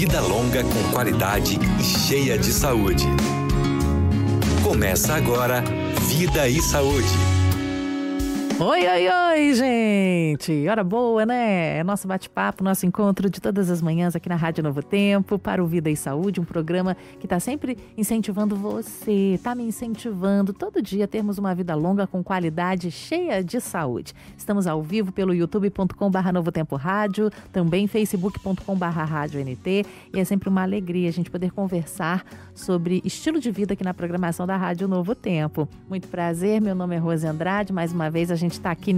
vida longa com qualidade e cheia de saúde. Começa agora Vida e Saúde. Oi, oi, oi, gente! Hora boa, né? É nosso bate-papo, nosso encontro de todas as manhãs aqui na Rádio Novo Tempo para o Vida e Saúde, um programa que está sempre incentivando você, está me incentivando todo dia a termos uma vida longa com qualidade, cheia de saúde. Estamos ao vivo pelo youtube.com/Novo Tempo Rádio, também facebook.com/Rádio NT, e é sempre uma alegria a gente poder conversar sobre estilo de vida aqui na programação da Rádio Novo Tempo. Muito prazer, meu nome é Rose Andrade, mais uma vez a gente está aqui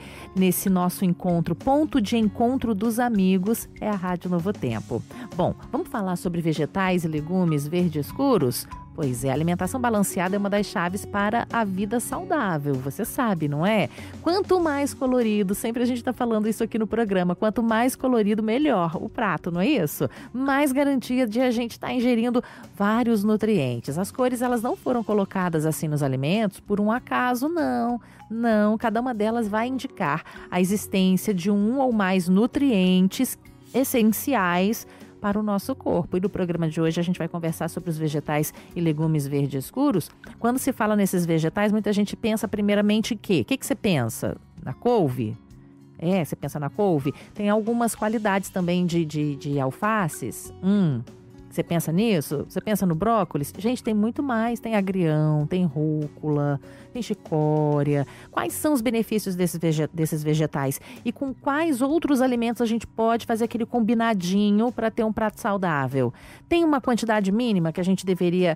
nesse nosso encontro, ponto de encontro dos amigos, é a Rádio Novo Tempo. Bom, vamos falar sobre vegetais e legumes verdes escuros? Pois é, a alimentação balanceada é uma das chaves para a vida saudável, você sabe, não é? Quanto mais colorido, sempre a gente está falando isso aqui no programa, quanto mais colorido, melhor o prato, não é isso? Mais garantia de a gente estar ingerindo vários nutrientes. As cores, elas não foram colocadas assim nos alimentos por um acaso, não. Não, cada uma delas vai indicar a existência de um ou mais nutrientes essenciais para o nosso corpo. E no programa de hoje a gente vai conversar sobre os vegetais e legumes verdes escuros. Quando se fala nesses vegetais, muita gente pensa primeiramente em quê? O que você pensa? Na couve? Você pensa na couve? Tem algumas qualidades também de alfaces. Você pensa nisso? Você pensa no brócolis? Gente, tem muito mais. Tem agrião, tem rúcula, tem chicória. Quais são os benefícios desses vegetais? E com quais outros alimentos a gente pode fazer aquele combinadinho para ter um prato saudável? Tem uma quantidade mínima que a gente deveria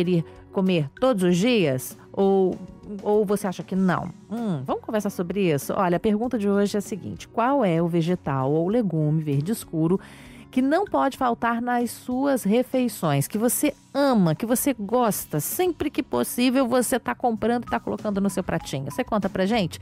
comer todos os dias? Ou você acha que não? Vamos conversar sobre isso? Olha, a pergunta de hoje é a seguinte: qual é o vegetal ou legume verde escuro que não pode faltar nas suas refeições, que você ama, que você gosta, sempre que possível você está comprando e está colocando no seu pratinho? Você conta pra gente?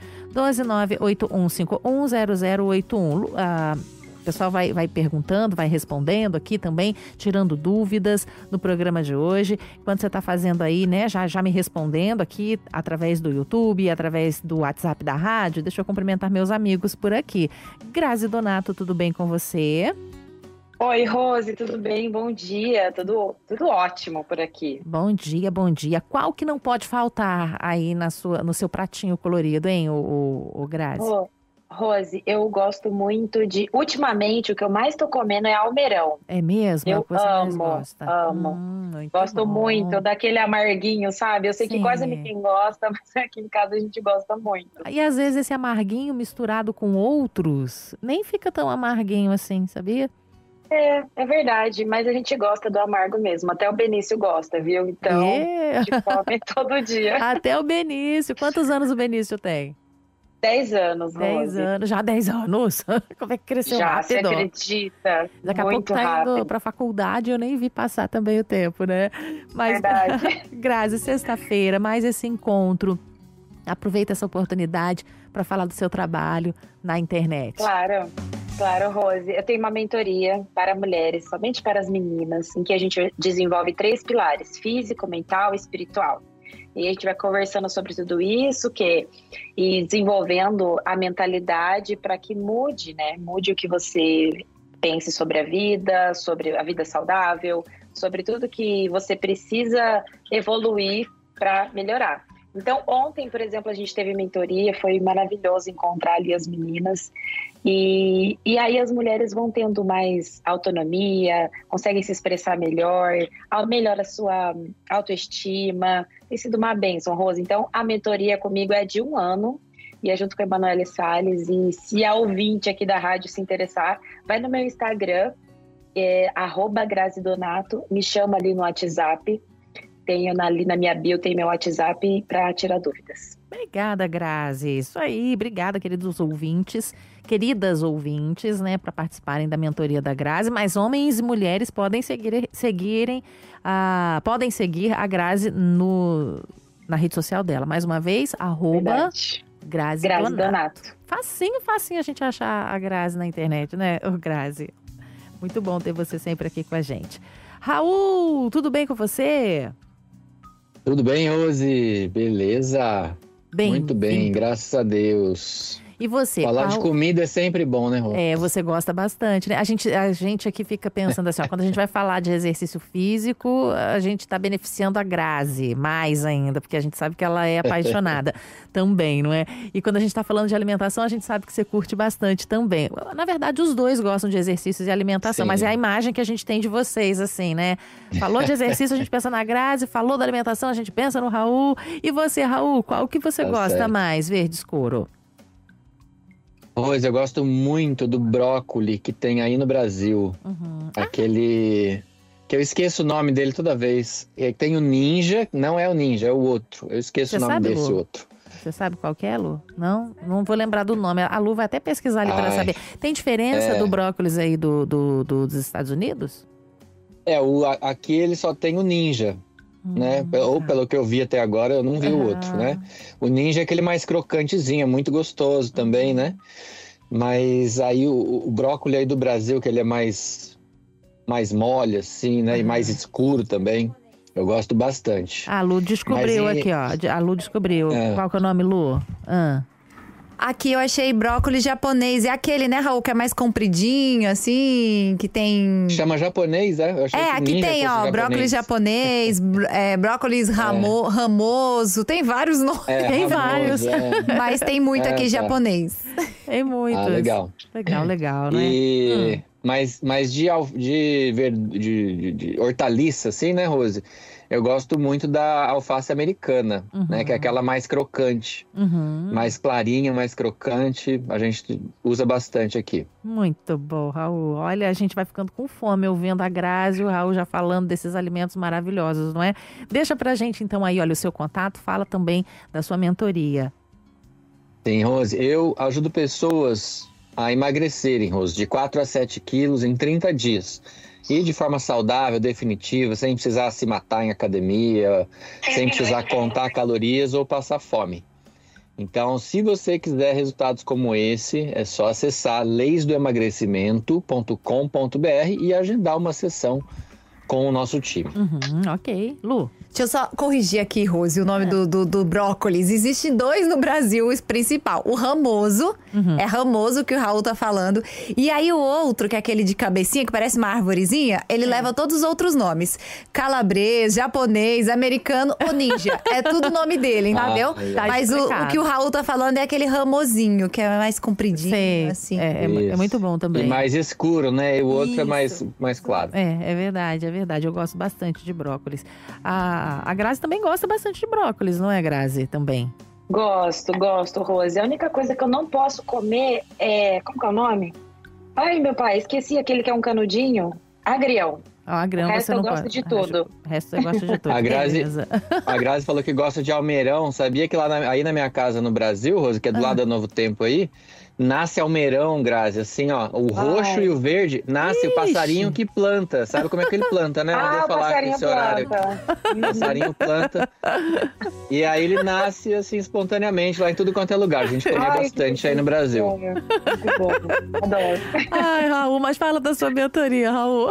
12981510081. O pessoal vai perguntando, vai respondendo aqui também, tirando dúvidas no programa de hoje. Quando você está fazendo aí, né, já me respondendo aqui através do YouTube, através do WhatsApp da rádio, deixa eu cumprimentar meus amigos por aqui. Grazi Donato, tudo bem com você? Oi, Rose, tudo bem? Bom dia, tudo ótimo por aqui. Bom dia, bom dia. Qual que não pode faltar aí no seu pratinho colorido, hein, o Grazi? Rose, eu gosto muito ultimamente, o que eu mais tô comendo é almeirão. É mesmo? Eu amo. Gosto muito daquele amarguinho, sabe? Eu sei que quase ninguém gosta, mas aqui em casa a gente gosta muito. E às vezes esse amarguinho misturado com outros, nem fica tão amarguinho assim, sabia? É verdade, mas a gente gosta do amargo mesmo. Até o Benício gosta, viu? Então, a gente come todo dia. Até o Benício. Quantos anos o Benício tem? 10 anos, 10 anos. Já 10 anos? Como é que cresceu já, rápido? Você acredita? Daqui a pouco tá indo pra faculdade, eu nem vi passar também o tempo, né? Mas, verdade. Grazi, sexta-feira, mais esse encontro. Aproveita essa oportunidade para falar do seu trabalho na internet. Claro, Rose. Eu tenho uma mentoria para mulheres, somente para as meninas, em que a gente desenvolve 3 pilares: físico, mental e espiritual. E a gente vai conversando sobre tudo isso e desenvolvendo a mentalidade para que mude o que você pense sobre a vida saudável, sobre tudo que você precisa evoluir para melhorar. Então, ontem, por exemplo, a gente teve mentoria, foi maravilhoso encontrar ali as meninas. E aí as mulheres vão tendo mais autonomia, conseguem se expressar melhor, melhora a sua autoestima. Tem sido uma bênção, Rose. Então, a mentoria comigo é de 1 ano, e é junto com a Emanuele Salles. E se a ouvinte aqui da rádio se interessar, vai no meu Instagram, @grazidonato, me chama ali no WhatsApp. Ali na minha bio tem meu WhatsApp para tirar dúvidas. Obrigada, Grazi. Isso aí, obrigada, queridas ouvintes, né, para participarem da mentoria da Grazi. Mas homens e mulheres podem seguir a Grazi na rede social dela. Mais uma vez, @Grazi Donato. Facinho a gente achar a Grazi na internet, né, Grazi? Muito bom ter você sempre aqui com a gente. Raul, tudo bem com você? Tudo bem, Rose? Beleza? Muito bem, graças a Deus. E você? Falar de comida é sempre bom, né, Rô? Você gosta bastante, né? A gente aqui fica pensando assim, ó, quando a gente vai falar de exercício físico, a gente tá beneficiando a Grazi mais ainda, porque a gente sabe que ela é apaixonada também, não é? E quando a gente tá falando de alimentação, a gente sabe que você curte bastante também. Na verdade, os dois gostam de exercícios e alimentação, mas é a imagem que a gente tem de vocês, assim, né? Falou de exercício, a gente pensa na Grazi, falou da alimentação, a gente pensa no Raul. E você, Raul, qual que você gosta mais, verde escuro? Pois, eu gosto muito do brócoli que tem aí no Brasil. Aquele... que eu esqueço o nome dele toda vez. Tem o Ninja, não é o Ninja, é o outro. Eu esqueço o nome desse outro. Você sabe qual que é, Lu? Não? Não vou lembrar do nome. A Lu vai até pesquisar ali para saber. Tem diferença do brócolis aí dos Estados Unidos? Aqui ele só tem o Ninja. Né? Ou pelo que eu vi até agora, eu não vi o outro, né? O Ninja é aquele mais crocantezinho, é muito gostoso também, né? Mas aí o brócolis aí do Brasil, que ele é mais mole, assim, né? E mais escuro também. Eu gosto bastante. A Lu descobriu aqui, ó. A Lu descobriu. Qual que é o nome, Lu? Aqui eu achei brócolis japonês. É aquele, né, Raul, que é mais compridinho, assim, que tem... Chama japonês, é? Eu achei que aqui tem, ó, brócolis japonês, brócolis ramoso. Tem vários nomes. Tem vários. Mas tem muito aqui japonês. Tem muitos. Legal. Legal, né? Mas de hortaliça, assim, né, Rose? Eu gosto muito da alface americana, né? Que é aquela mais crocante. Mais clarinha, mais crocante. A gente usa bastante aqui. Muito bom, Raul. Olha, a gente vai ficando com fome ouvindo a Grazi e o Raul já falando desses alimentos maravilhosos, não é? Deixa pra gente, então, aí, olha, o seu contato. Fala também da sua mentoria. Sim, Rose. Eu ajudo pessoas a emagrecerem, Rose, de 4 a 7 quilos em 30 dias. E de forma saudável, definitiva, sem precisar se matar em academia, sem precisar contar calorias ou passar fome. Então, se você quiser resultados como esse, é só acessar leisdoemagrecimento.com.br e agendar uma sessão com o nosso time. Ok. Lu? Deixa eu só corrigir aqui, Rose, o nome do brócolis. Existem 2 no Brasil, o principal. O ramoso, é ramoso que o Raul tá falando. E aí o outro, que é aquele de cabecinha, que parece uma arvorezinha, ele leva todos os outros nomes. Calabrês, japonês, americano ou ninja. É tudo o nome dele, entendeu? Mas o que o Raul tá falando é aquele ramosinho, que é mais compridinho, assim. É muito bom também. E mais escuro, né? E o outro é mais claro. É verdade. Eu gosto bastante de brócolis. A Grazi também gosta bastante de brócolis, não é, Grazi? Também. Gosto, Rose. A única coisa que eu não posso comer é... Como que é o nome? Ai, meu pai, esqueci aquele que é um canudinho. Agrião. Agrião, o resto você não eu gosto de tudo. O resto você gosta de tudo. A Grazi falou que gosta de almeirão. Sabia que aí na minha casa no Brasil, Rose, que é do lado da Novo Tempo aí, nasce almeirão, Grazi, assim, ó, o roxo e o verde, nasce o passarinho que planta. Sabe como é que ele planta, né? Eu vou falar aqui esse horário. O passarinho planta. E aí ele nasce, assim, espontaneamente, lá em tudo quanto é lugar. A gente come bastante aí no Brasil. Muito bom. Adoro. Ai, Raul, mas fala da sua mentoria, Raul.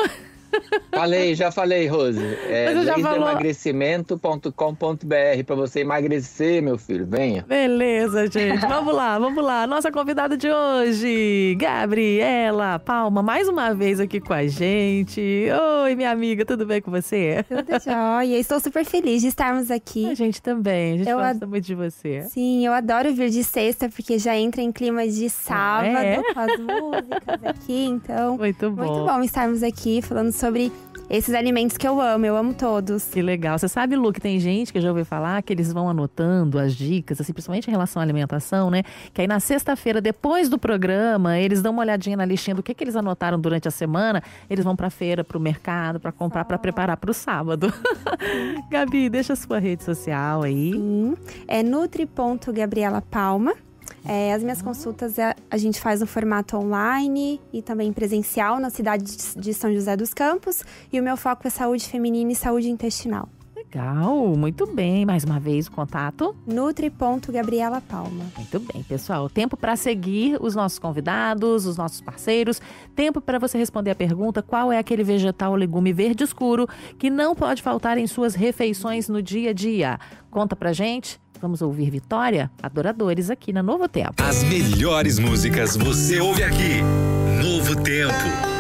Já falei, Rose. Leisdoemagrecimento.com.br para você emagrecer, meu filho. Venha. Beleza, gente. Vamos lá. Nossa convidada de hoje, Gabriela Palma, mais uma vez aqui com a gente. Oi, minha amiga, tudo bem com você? Tudo jóia. Estou super feliz de estarmos aqui. A gente também. A gente gosta muito de você. Sim, eu adoro vir de sexta, porque já entra em clima de sábado com as músicas aqui. Então, muito bom estarmos aqui falando sobre esses alimentos que eu amo todos. Que legal. Você sabe, Lu, que tem gente que eu já ouvi falar que eles vão anotando as dicas, assim, principalmente em relação à alimentação, né? Que aí na sexta-feira, depois do programa, eles dão uma olhadinha na listinha do que eles anotaram durante a semana, eles vão pra feira, pro mercado, pra comprar, pra preparar pro sábado. Gabi, deixa a sua rede social aí. Sim, é nutri.gabrielapalma. As minhas consultas a gente faz no formato online e também presencial na cidade de São José dos Campos. E o meu foco é saúde feminina e saúde intestinal. Legal, muito bem. Mais uma vez o contato. Nutri.gabrielapalma. Muito bem, pessoal. Tempo para seguir os nossos convidados, os nossos parceiros. Tempo para você responder a pergunta: qual é aquele vegetal ou legume verde escuro que não pode faltar em suas refeições no dia a dia? Conta pra gente. Vamos ouvir Vitória, Adoradores, aqui na Novo Tempo. As melhores músicas você ouve aqui. Novo Tempo.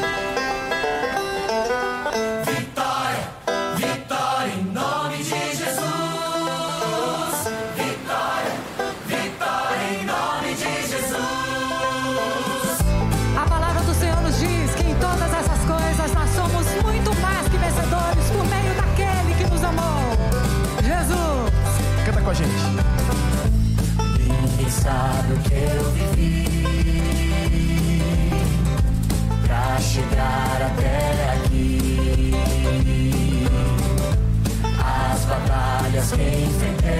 Com a gente. Ninguém sabe o que eu vivi pra chegar até aqui. As batalhas que enfrentei,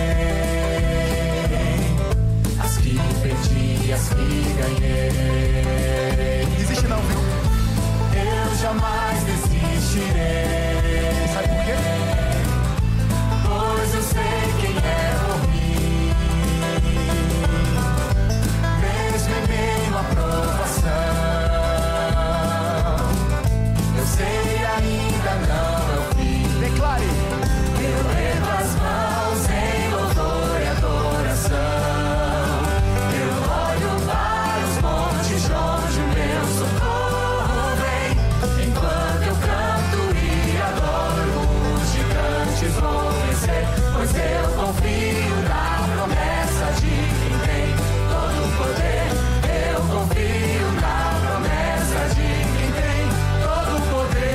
as que perdi, as que ganhei. Desiste não, viu? Eu jamais desistirei. Sabe por quê? Pois eu sei quem é por mim. Mesmo em meio à provação, eu sei ainda não é o fim. Declare. Eu ergo as mãos em louvor e adoração. Eu olho para os montes de onde o meu socorro vem. Enquanto eu canto e adoro, os gigantes vão vencer. Pois eu confio na promessa de quem tem todo o poder. Eu confio na promessa de quem tem todo o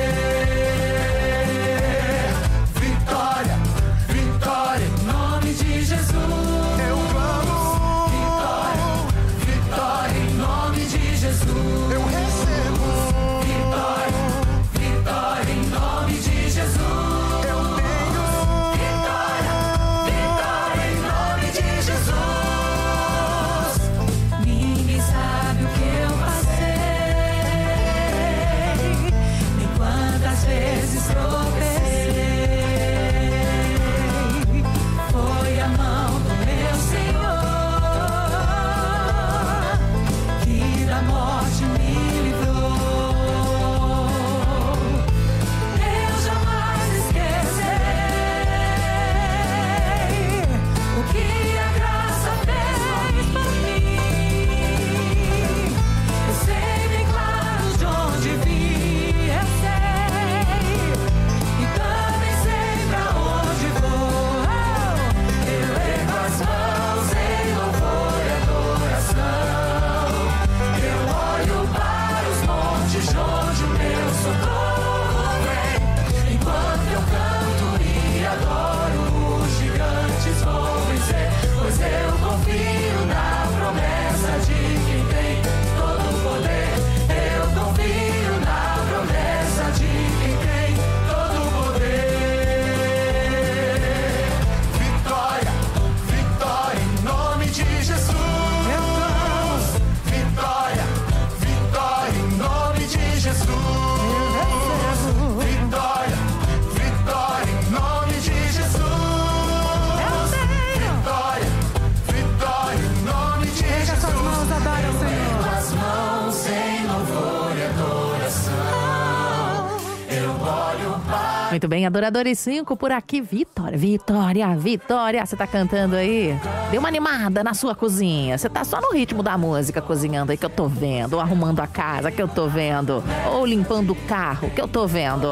poder. Vitória, vitória em nome de Jesus. Eu clamo. Vitória, vitória em nome de Jesus. Eu recebo. Vitória, vitória em nome de Jesus. Eu tenho. Vitória, vitória em nome de Jesus. Ninguém sabe o que eu passei, nem quantas vezes tropecei. Foi a mão do meu Senhor que da morte me livrou. Eu jamais esquecerei o que a graça fez por mim. Eu sei bem claro de onde vim, eu sei, e também sei pra onde vou. Eu ergo as mãos em louvor e adoração. Eu olho para os montes de onde o meu socorro vem. Enquanto eu canto e adoro, os gigantes vão vencer. Pois eu confio na promessa de quem tem todo o poder. Eu confio na promessa de quem tem todo o poder. Vitória, vitória em nome de Jesus. Eu clamo. Vitória, vitória em nome de Jesus. Vitória, vitória em nome de Jesus. Vitória, vitória em nome de Jesus. As mãos em louvor e adoração. Eu olho para. Muito bem, Adoradores 5 por aqui. Vitória, Vitória, Vitória. Você tá cantando aí? Deu uma animada na sua cozinha. Você tá só no ritmo da música cozinhando aí que eu tô vendo. Ou arrumando a casa que eu tô vendo. Ou limpando o carro que eu tô vendo.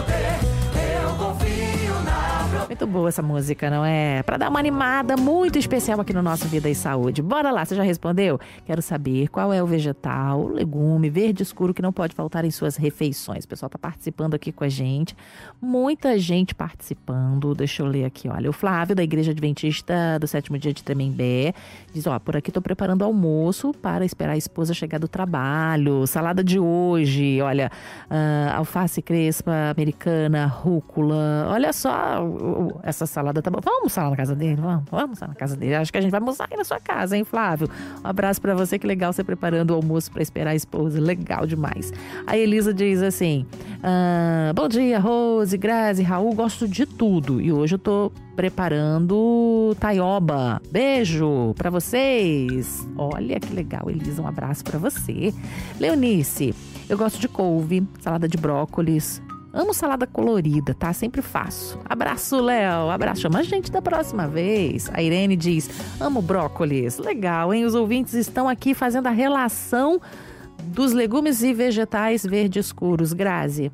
Muito boa essa música, não é? Pra dar uma animada muito especial aqui no nosso Vida e Saúde. Bora lá, você já respondeu? Quero saber qual é o vegetal, o legume verde escuro que não pode faltar em suas refeições. O pessoal tá participando aqui com a gente. Muita gente participando. Deixa eu ler aqui, olha. O Flávio, da Igreja Adventista do Sétimo Dia de Tremembé, diz, ó, por aqui tô preparando almoço para esperar a esposa chegar do trabalho. Salada de hoje, olha, alface crespa, americana, rúcula. Olha só, essa salada tá boa. Vamos almoçar na casa dele? Vamos almoçar na casa dele. Acho que a gente vai almoçar aí na sua casa, hein, Flávio? Um abraço pra você, que legal você preparando o almoço pra esperar a esposa. Legal demais. A Elisa diz assim, bom dia, Rose, Grazi, Raul, gosto de tudo. E hoje eu tô preparando taioba. Beijo pra vocês. Olha que legal, Elisa, um abraço pra você. Leonice, eu gosto de couve, salada de brócolis, Amo salada colorida, tá? Sempre faço. Abraço, Léo. Abraço. Chama a gente da próxima vez. A Irene diz, amo brócolis. Legal, hein? Os ouvintes estão aqui fazendo a relação dos legumes e vegetais verde escuros. Grazi.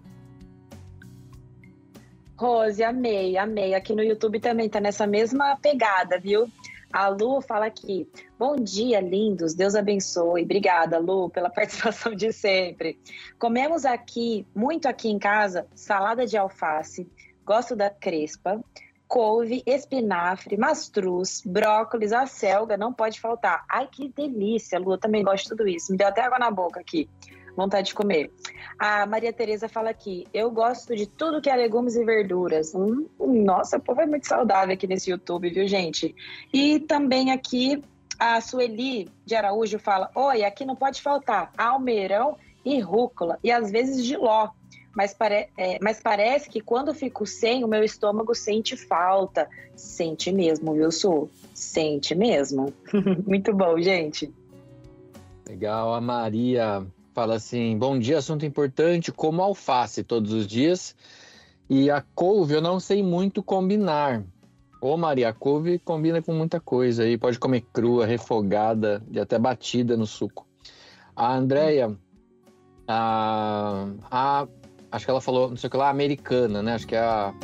Rose, amei. Aqui no YouTube também tá nessa mesma pegada, viu? A Lu fala aqui, bom dia, lindos, Deus abençoe. Obrigada, Lu, pela participação de sempre. Comemos muito aqui em casa, salada de alface, gosto da crespa, couve, espinafre, mastruz, brócolis, acelga, não pode faltar. Ai, que delícia, Lu, eu também gosto de tudo isso. Me deu até água na boca aqui. Vontade de comer. A Maria Tereza fala aqui, eu gosto de tudo que é legumes e verduras. Nossa, o povo é muito saudável aqui nesse YouTube, viu, gente? E também aqui a Sueli de Araújo fala, oi, aqui não pode faltar almeirão e rúcula, e às vezes jiló. Mas parece que quando fico sem, o meu estômago sente falta. Sente mesmo, viu, Su? Sente mesmo. Muito bom, gente. Legal, a Maria fala assim, bom dia, assunto importante, como alface todos os dias. E a couve eu não sei muito combinar. Ô Maria, a couve combina com muita coisa aí, pode comer crua, refogada e até batida no suco. A Andréia, acho que ela falou, não sei o que lá, americana, né? Acho que é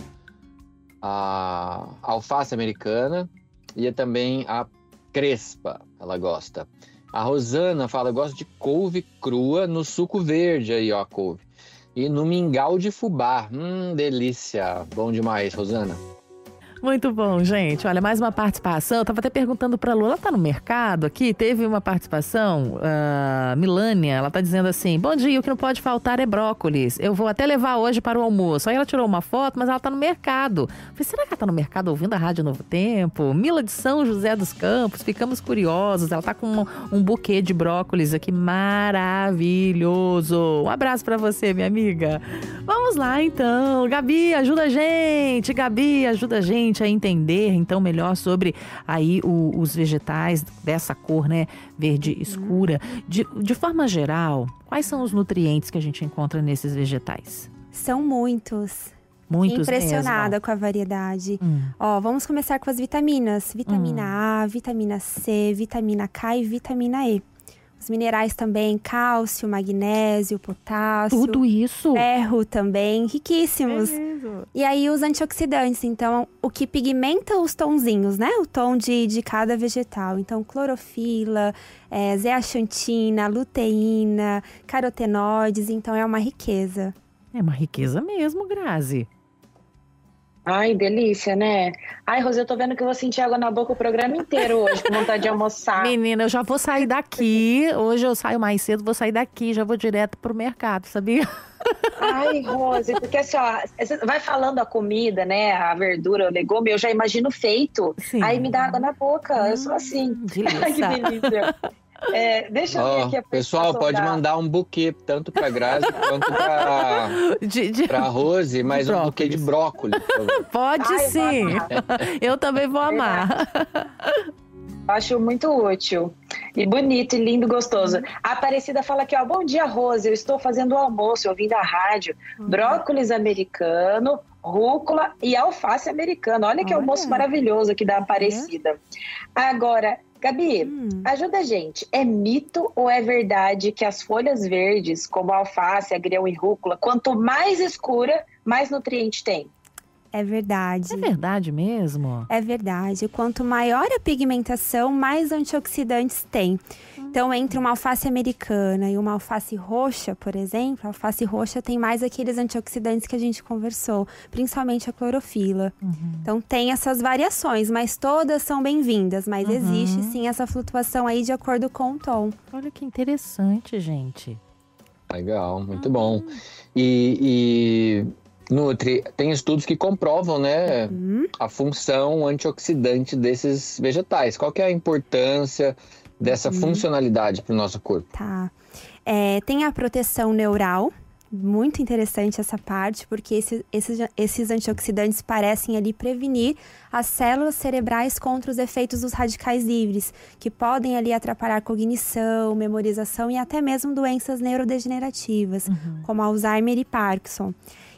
a alface americana e é também a crespa, ela gosta. A Rosana fala, eu gosto de couve crua no suco verde aí, ó, a couve. E no mingau de fubá. Delícia. Bom demais, Rosana. Muito bom, gente. Olha, mais uma participação. Eu tava até perguntando pra Lu, ela tá no mercado aqui? Teve uma participação, Milânia, ela tá dizendo assim, bom dia, o que não pode faltar é brócolis. Eu vou até levar hoje para o almoço. Aí ela tirou uma foto, mas ela tá no mercado. Falei, será que ela tá no mercado ouvindo a Rádio Novo Tempo? Mila de São José dos Campos, ficamos curiosos. Ela tá com um buquê de brócolis aqui maravilhoso. Um abraço pra você, minha amiga. Vamos lá, então. Gabi, ajuda a gente. Gabi, ajuda a gente a entender, então, melhor sobre aí os vegetais dessa cor, né, verde escura. De forma geral, quais são os nutrientes que a gente encontra nesses vegetais? São muitos. Muitos Impressionada mesmo. com a variedade. Ó, vamos começar com as vitaminas. Vitamina A, vitamina C, vitamina K e vitamina E. Os minerais também, cálcio, magnésio, potássio. Tudo isso? Ferro também, riquíssimos. E aí os antioxidantes, então, o que pigmenta os tonzinhos, né? O tom de cada vegetal. Então, clorofila, zeaxantina, luteína, carotenoides, então é uma riqueza. É uma riqueza mesmo, Grazi. Ai, delícia, né? Ai, Rose, eu tô vendo que eu vou sentir água na boca o programa inteiro hoje, com vontade de almoçar. Menina, eu já vou sair daqui. Hoje eu saio mais cedo, vou sair daqui, já vou direto pro mercado, sabia? Ai, Rose, porque assim, ó, você vai falando a comida, né, a verdura, o legume, eu já imagino feito. Sim. Aí me dá água na boca, eu sou assim. Delícia. Ai, que delícia. Deixa eu ver aqui a pessoal, pode mandar um buquê, tanto pra Grazi quanto pra Rose, mas um buquê de brócolis. Pode sim. Eu também vou amar. Acho muito útil. E bonito, e lindo, gostoso. A Aparecida fala aqui, ó, bom dia, Rose, eu estou fazendo o almoço, ouvindo a rádio. Brócolis americano, rúcula e alface americano. Olha que almoço maravilhoso aqui da Aparecida. Agora, Gabi, ajuda a gente. É mito ou é verdade que as folhas verdes, como a alface, agrião e rúcula, quanto mais escura, mais nutriente tem? É verdade. É verdade mesmo? É verdade. Quanto maior a pigmentação, mais antioxidantes tem. Então, entre uma alface americana e uma alface roxa, por exemplo, a alface roxa tem mais aqueles antioxidantes que a gente conversou, principalmente a clorofila. Então, tem essas variações, mas todas são bem-vindas. Mas existe, sim, essa flutuação aí de acordo com o tom. Olha que interessante, gente. Legal, muito bom. E Nutri, tem estudos que comprovam, né, a função antioxidante desses vegetais. Qual que é a importância dessa funcionalidade para o nosso corpo? Tá. Tem a proteção neural. Muito interessante essa parte, porque esses antioxidantes parecem ali prevenir as células cerebrais contra os efeitos dos radicais livres, que podem ali atrapalhar cognição, memorização e até mesmo doenças neurodegenerativas, como Alzheimer e Parkinson.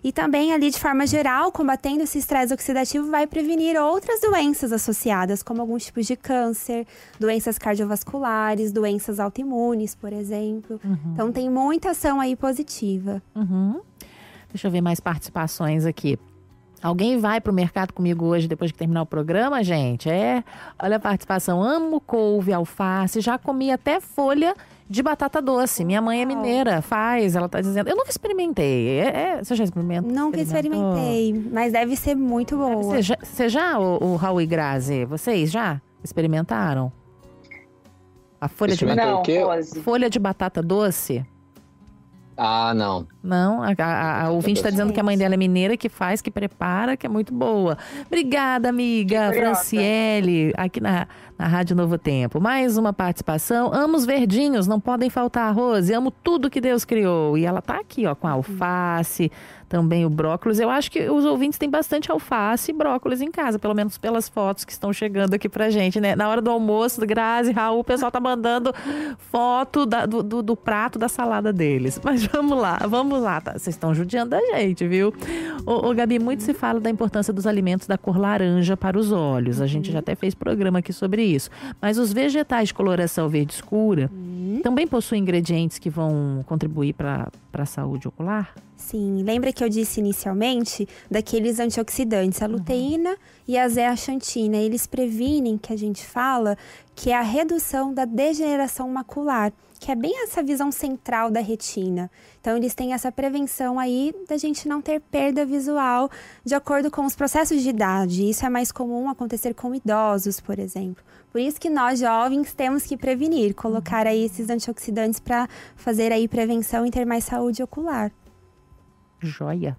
E também ali, de forma geral, combatendo esse estresse oxidativo vai prevenir outras doenças associadas, como alguns tipos de câncer, doenças cardiovasculares, doenças autoimunes, por exemplo. Então tem muita ação aí positiva. Deixa eu ver mais participações aqui. Alguém vai pro mercado comigo hoje, depois que terminar o programa, gente? Olha a participação. Amo couve, alface, já comi até folha de batata doce. Minha mãe é mineira, faz, ela tá dizendo. Eu nunca experimentei. Você já experimentou? Nunca experimentei, mas deve ser muito boa. Você já, o Raul e Grazi, vocês já experimentaram? A folha de Não, o quê? Rose. folha de batata doce? Ah, não. Não, a ouvinte está dizendo que a mãe dela é mineira, que faz, que prepara, que é muito boa. Obrigada, amiga Que curiosa. Franciele, aqui na Rádio Novo Tempo. Mais uma participação. Amo os verdinhos, não podem faltar, Rose. Amo tudo que Deus criou. E ela tá aqui, ó, com a alface, também o brócolis. Eu acho que os ouvintes têm bastante alface e brócolis em casa, pelo menos pelas fotos que estão chegando aqui pra gente, né? Na hora do almoço, Grazi, Raul, o pessoal tá mandando foto do prato da salada deles. Mas vamos lá, tá? Vocês estão judiando da gente, viu? Ô, Gabi, muito se fala da importância dos alimentos da cor laranja para os olhos. A gente já até fez programa aqui sobre isso. Mas os vegetais de coloração verde escura também possuem ingredientes que vão contribuir para a saúde ocular? Sim, lembra que eu disse inicialmente daqueles antioxidantes, a luteína e a zeaxantina. Eles previnem, que a gente fala, que é a redução da degeneração macular, que é bem essa visão central da retina. Então, eles têm essa prevenção aí da gente não ter perda visual de acordo com os processos de idade. Isso é mais comum acontecer com idosos, por exemplo. Por isso que nós, jovens, temos que prevenir, colocar aí esses antioxidantes para fazer aí prevenção e ter mais saúde ocular. Joia.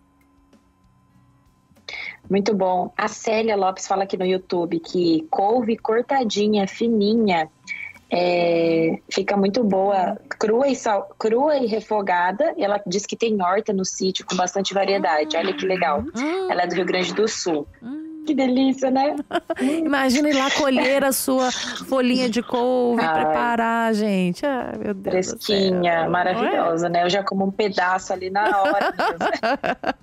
Muito bom. A Célia Lopes fala aqui no YouTube que couve cortadinha, fininha, fica muito boa, crua e refogada. E ela diz que tem horta no sítio com bastante variedade. Olha que legal. Ela é do Rio Grande do Sul. Que delícia, né? Imagina ir lá colher a sua folhinha de couve, preparar, gente. Ai, meu Deus do Fresquinha, céu. maravilhosa, né? Eu já como um pedaço ali na hora mesmo.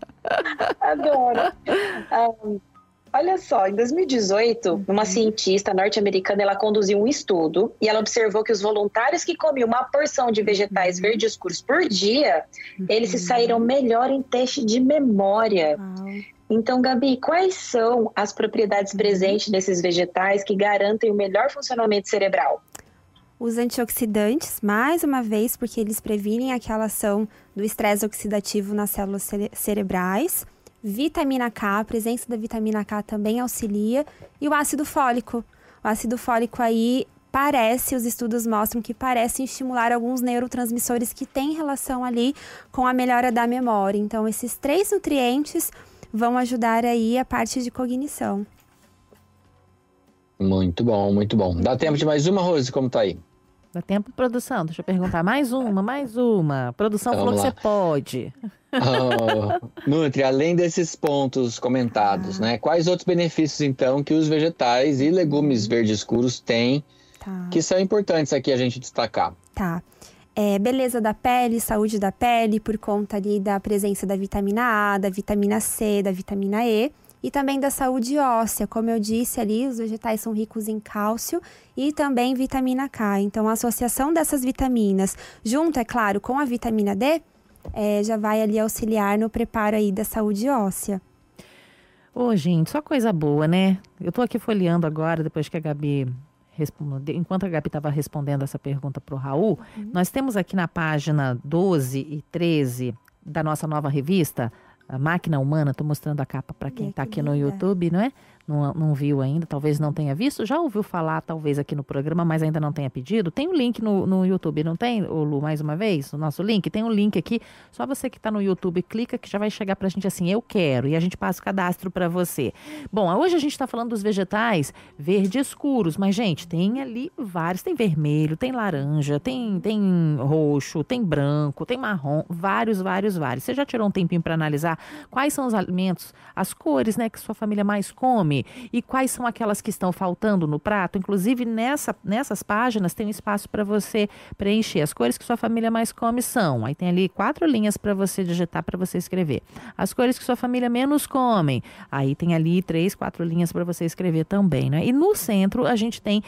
Adoro. Olha só, em 2018, uma cientista norte-americana, ela conduziu um estudo e ela observou que os voluntários que comiam uma porção de vegetais verdes escuros por dia, eles se saíram melhor em teste de memória. Então, Gabi, quais são as propriedades presentes nesses vegetais que garantem o melhor funcionamento cerebral? Os antioxidantes, mais uma vez, porque eles previnem aquela ação do estresse oxidativo nas células cerebrais. Vitamina K, a presença da vitamina K também auxilia. E o ácido fólico. O ácido fólico aí os estudos mostram que parece estimular alguns neurotransmissores que têm relação ali com a melhora da memória. Então, esses 3 nutrientes vão ajudar aí a parte de cognição. Muito bom, muito bom. Dá tempo de mais uma, Rose? Como tá aí? Dá tempo, produção? Deixa eu perguntar. Mais uma. A produção falou que Vamos você pode. Nutri, além desses pontos comentados, né? Quais outros benefícios, então, que os vegetais e legumes verdes escuros têm, que são importantes aqui a gente destacar? Tá. Beleza da pele, saúde da pele, por conta ali da presença da vitamina A, da vitamina C, da vitamina E. E também da saúde óssea. Como eu disse ali, os vegetais são ricos em cálcio e também vitamina K. Então, a associação dessas vitaminas, junto, é claro, com a vitamina D, já vai ali auxiliar no preparo aí da saúde óssea. Ô, gente, só coisa boa, né? Eu tô aqui folheando agora, depois que a Gabi enquanto a Gabi estava respondendo essa pergunta para o Raul, nós temos aqui na página 12 e 13 da nossa nova revista, A Máquina Humana. Estou mostrando a capa para quem está aqui no YouTube, não é? Não viu ainda, talvez não tenha visto, já ouviu falar talvez aqui no programa, mas ainda não tenha pedido. Tem um link no YouTube, não tem, Lu, mais uma vez? O nosso link? Tem um link aqui, só você que está no YouTube, clica que já vai chegar pra gente assim, eu quero, e a gente passa o cadastro para você. Bom, hoje a gente está falando dos vegetais verde escuros, mas gente, tem ali vários, tem vermelho, tem laranja, tem roxo, tem branco, tem marrom, vários. Você já tirou um tempinho para analisar quais são os alimentos, as cores, né, que sua família mais come? come e quais são aquelas que estão faltando no prato. Inclusive, nessas páginas tem um espaço para você preencher. As cores que sua família mais come são. Aí tem ali 4 linhas para você digitar, para você escrever. As cores que sua família menos come. Aí tem ali 3, 4 linhas para você escrever também, né? E no centro a gente tem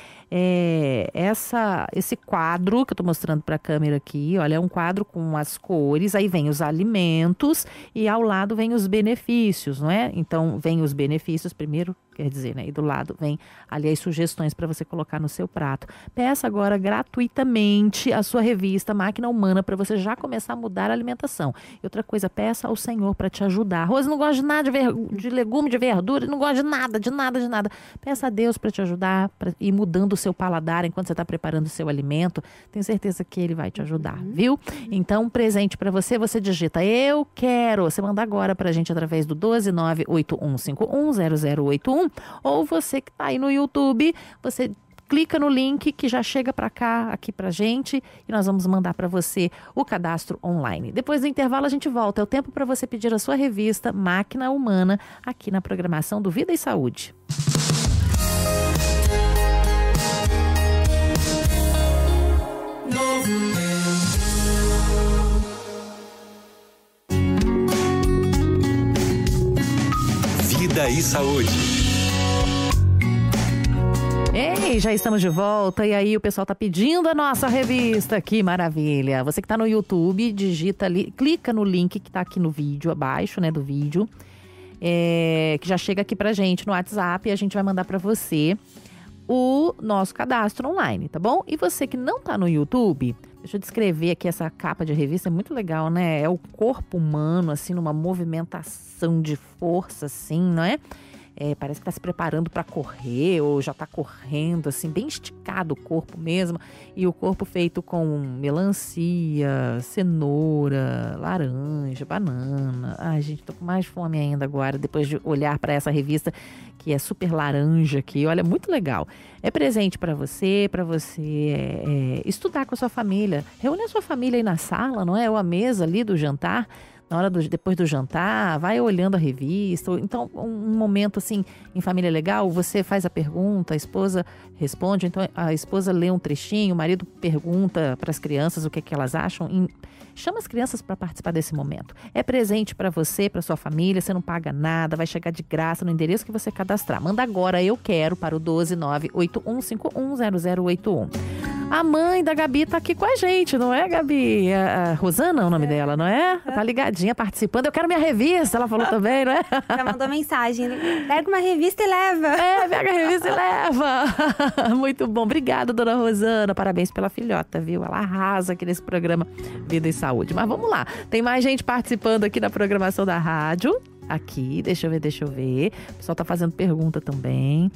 esse quadro que eu estou mostrando para a câmera aqui. Olha, é um quadro com as cores. Aí vem os alimentos e ao lado vem os benefícios, não é? Então, vem os benefícios primeiro, quer dizer, né? E do lado vem ali as sugestões para você colocar no seu prato. Peça agora gratuitamente a sua revista Máquina Humana para você já começar a mudar a alimentação. E outra coisa, peça ao Senhor para te ajudar. Rose não gosta de nada de legume, de verdura, não gosta de nada. Peça a Deus para te ajudar, para ir mudando o seu paladar enquanto você está preparando o seu alimento. Tenho certeza que ele vai te ajudar, viu? Então, um presente para você, você digita eu quero. Você manda agora para a gente através do 12981510081 ou você que está aí no YouTube, você clica no link que já chega para cá, aqui pra gente, e nós vamos mandar para você o cadastro online. Depois do intervalo a gente volta. É o tempo para você pedir a sua revista Máquina Humana aqui na programação do Vida e Saúde. Vida e Saúde. Ei, já estamos de volta e aí o pessoal tá pedindo a nossa revista, que maravilha. Você que tá no YouTube, digita ali, clica no link que tá aqui no vídeo, abaixo, né, do vídeo, que já chega aqui pra gente no WhatsApp e a gente vai mandar pra você o nosso cadastro online, tá bom? E você que não tá no YouTube, deixa eu descrever aqui essa capa de revista, é muito legal, né? É o corpo humano, assim, numa movimentação de força, assim, não é? Parece que tá se preparando para correr ou já tá correndo, assim, bem esticado o corpo mesmo. E o corpo feito com melancia, cenoura, laranja, banana. Ai, gente, tô com mais fome ainda agora, depois de olhar para essa revista que é super laranja aqui. Olha, muito legal. É presente para você estudar com a sua família. Reúne a sua família aí na sala, não é? Ou a mesa ali do jantar. Na hora depois do jantar, vai olhando a revista. Então, um momento assim, em família legal, você faz a pergunta, a esposa responde, então a esposa lê um trechinho, o marido pergunta para as crianças o que é que elas acham. Chama as crianças para participar desse momento. É presente para você, para sua família, você não paga nada, vai chegar de graça no endereço que você cadastrar. Manda agora eu quero para o 12981510081. A mãe da Gabi tá aqui com a gente, não é, Gabi? A Rosana é o nome dela, não é? Tá ligadinha, participando. Eu quero minha revista, ela falou também, não é? Já mandou mensagem. Pega uma revista e leva. Pega a revista e leva. Muito bom. Obrigada, dona Rosana. Parabéns pela filhota, viu? Ela arrasa aqui nesse programa Vida e Saúde. Mas vamos lá. Tem mais gente participando aqui na programação da rádio. Aqui, deixa eu ver. O pessoal tá fazendo pergunta também.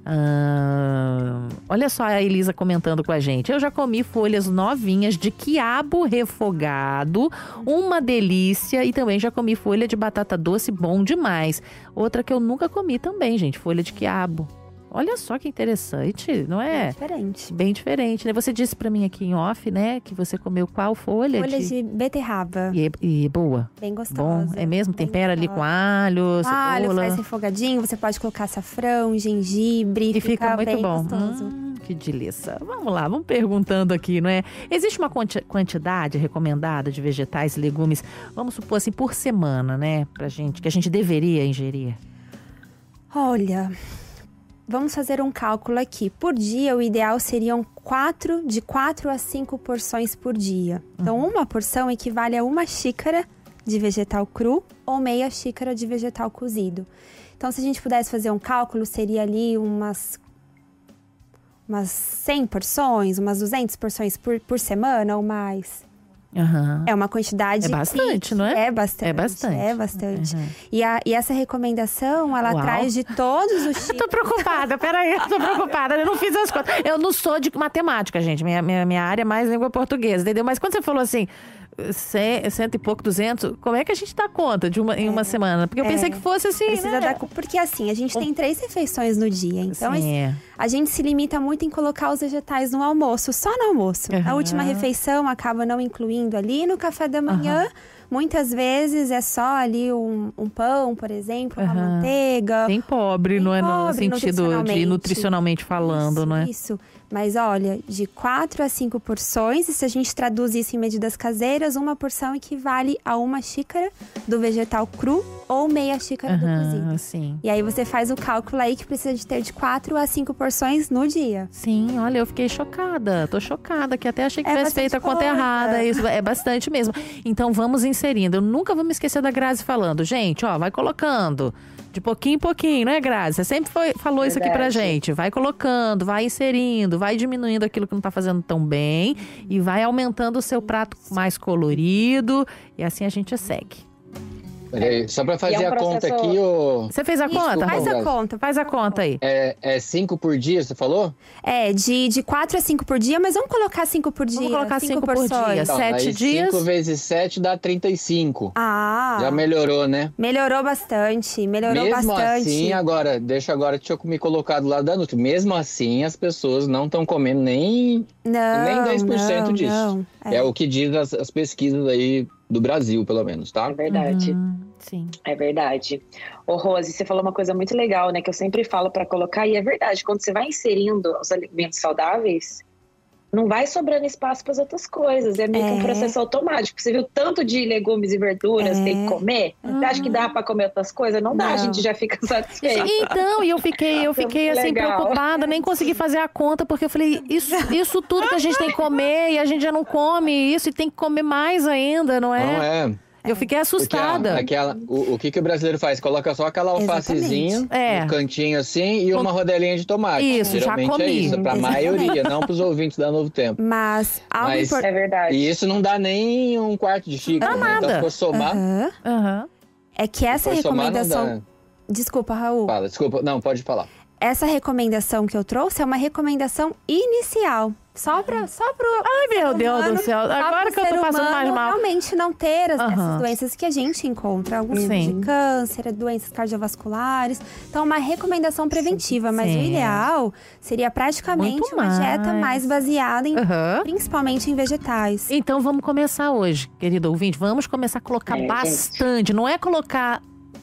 Olha só a Elisa comentando com a gente. Eu já comi folhas novinhas de quiabo refogado, uma delícia. E também já comi folha de batata doce, bom demais. Outra que eu nunca comi também, gente, folha de quiabo. Olha só que interessante, não é? Diferente. Bem diferente, né? Você disse pra mim aqui em off, né, que você comeu qual folha? Folha de beterraba. E boa? Bem gostosa. Bom, é mesmo? Tempera ali com alho, cebola. Faz refogadinho, você pode colocar açafrão, gengibre. E fica muito bem bom. Gostoso. Que delícia. Vamos lá, vamos perguntando aqui, não é? Existe uma quantidade recomendada de vegetais e legumes, vamos supor assim, por semana, né? Pra gente, que a gente deveria ingerir? Olha... Vamos fazer um cálculo aqui. Por dia, o ideal seriam de 4 a 5 porções por dia. Então, uma porção equivale a 1 xícara de vegetal cru ou meia xícara de vegetal cozido. Então, se a gente pudesse fazer um cálculo, seria ali umas 100 porções, umas 200 porções por semana ou mais. Uhum. É uma quantidade... É bastante, não é? É bastante. É bastante. Uhum. E essa recomendação, ela traz de todos os tipos... Tô preocupada, peraí, eu tô preocupada. Eu não fiz as contas. Eu não sou de matemática, gente. Minha área é mais língua portuguesa, entendeu? Mas quando você falou assim, cento e pouco, 200. Como é que a gente dá conta em uma semana? Porque eu pensei que fosse assim, Precisa né? porque assim, a gente tem 3 refeições no dia. Então, Sim. a gente se limita muito em colocar os vegetais no almoço, só no almoço. A Aham. última refeição acaba não incluindo ali. No café da manhã, muitas vezes é só ali um pão, por exemplo, uma Aham. manteiga. Bem pobre, não é no Pobre sentido de nutricionalmente falando, isso, não é? Isso. Mas olha, de 4 a 5 porções, e se a gente traduz isso em medidas caseiras, uma porção equivale a 1 xícara do vegetal cru ou meia xícara do cozido. Sim. E aí você faz o cálculo aí que precisa de ter de 4 a 5 porções no dia. Sim, olha, eu fiquei chocada. Tô chocada, que até achei que É tivesse bastante feito a conta coisa. errada. Isso é bastante mesmo. Então vamos inserindo. Eu nunca vou me esquecer da Grazi falando. Gente, ó, vai colocando. De pouquinho em pouquinho, né, Grazi? Você sempre falou isso aqui pra Verdade. gente. Vai colocando, vai inserindo, vai diminuindo aquilo que não tá fazendo tão bem. E vai aumentando o seu prato mais colorido. E assim a gente segue. Peraí, só pra fazer E é um a conta processo- aqui, Você fez a conta? Faz a Grazi. conta. Faz a conta aí. é 5 por dia, você falou? É, de 4 a 5 por dia, mas vamos colocar 5 por dia. Vamos colocar 5 por porções. dia. Então, 7 aí dias. 5 vezes 7 dá 35. Ah, Já melhorou, né? melhorou bastante. Melhorou Mesmo bastante. assim, deixa eu me colocar do lado da Nutri. Mesmo assim, as pessoas não estão comendo nem Não, 10% disso. não. É o que diz as pesquisas aí do Brasil, pelo menos, tá? É verdade. Sim. É verdade. Ô, Rose, você falou uma coisa muito legal, né? Que eu sempre falo para colocar, e é verdade. Quando você vai inserindo os alimentos saudáveis, não vai sobrando espaço para as outras coisas. É meio que um processo automático. Você viu tanto de legumes e verduras tem que comer? Você acha que dá para comer outras coisas? Não dá, a gente já fica satisfeito. Então, e eu fiquei assim, Legal. preocupada, nem consegui fazer a conta, porque eu falei, isso tudo que a gente tem que comer e a gente já não come isso e tem que comer mais ainda, não é? Não é. Eu fiquei Porque assustada. o que o brasileiro faz? Coloca só aquela alfacezinha no cantinho assim e uma rodelinha de tomate. Isso, já Geralmente comi. é isso, pra maioria, não pros ouvintes da Novo Tempo. Mas algo Mas- importante. É verdade. E isso não dá nem um quarto de xícara, né? Então, se for somar, Aham. É que essa se for somar, não recomendação. dá. Desculpa, Raul. Fala, desculpa. Não, pode falar. Essa recomendação que eu trouxe é uma recomendação inicial. Só pro. Ai, meu Deus do céu. Agora que eu tô passando mais mal. Realmente não ter Aham. essas doenças que a gente encontra. Alguns tipos Sim. de câncer, doenças cardiovasculares. Então, uma recomendação preventiva. Mas o Sim. ideal seria praticamente Muito uma dieta mais. mais baseada em, Aham. principalmente em vegetais. Então vamos começar hoje, querido ouvinte. Vamos começar a colocar gente. bastante. Não é colocar